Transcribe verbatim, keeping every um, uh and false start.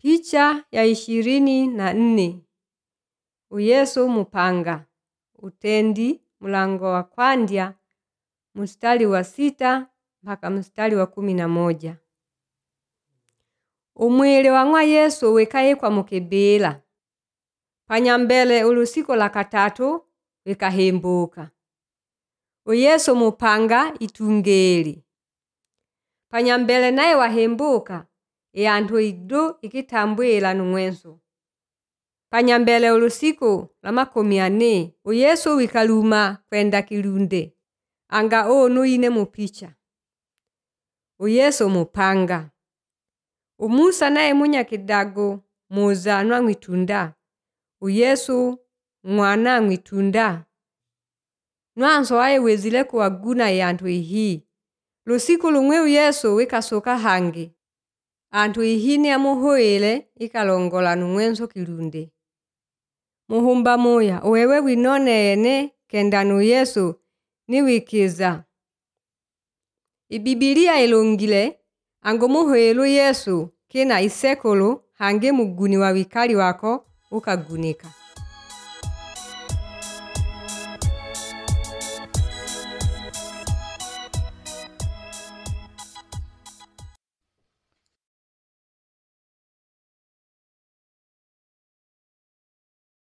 Picha ya ishirini na nne. Uyesu mupanga. Utendi mlango wa kwanza mstari wa sita mpaka mstari wa kumi na moja. Umwili wa ng'wa Yesu wekayekwa mukebela. Panyambele ulusiko la katatu wekahembuka. Uyesu mupanga itungeli. Panyambele naye wahembuka eantu idu ikitambwila nung'wenso. Panyambele ulusiko la makumi ane Uyesu wikaluma kwenda kilunde. Anga onu ine mupicha. Uyesu mupanga. Umusa naye munya kidago muza nwa ngwitunda. Uyesu mwana ngwitunda. Nwanso aye wezile kuwaguna yantu ihi. Lusiku lumwe Uyesu wikasoka hangi. Antu ihini ya muhoele ikalongola nung'wenso kilunde. Muhumba moya uwewe winone ene kendanu Yesu niwikiza. Ibibilia ilongile ango muhoelu Yesu kina isekulu hange muguni wa wikali wako ukagunika.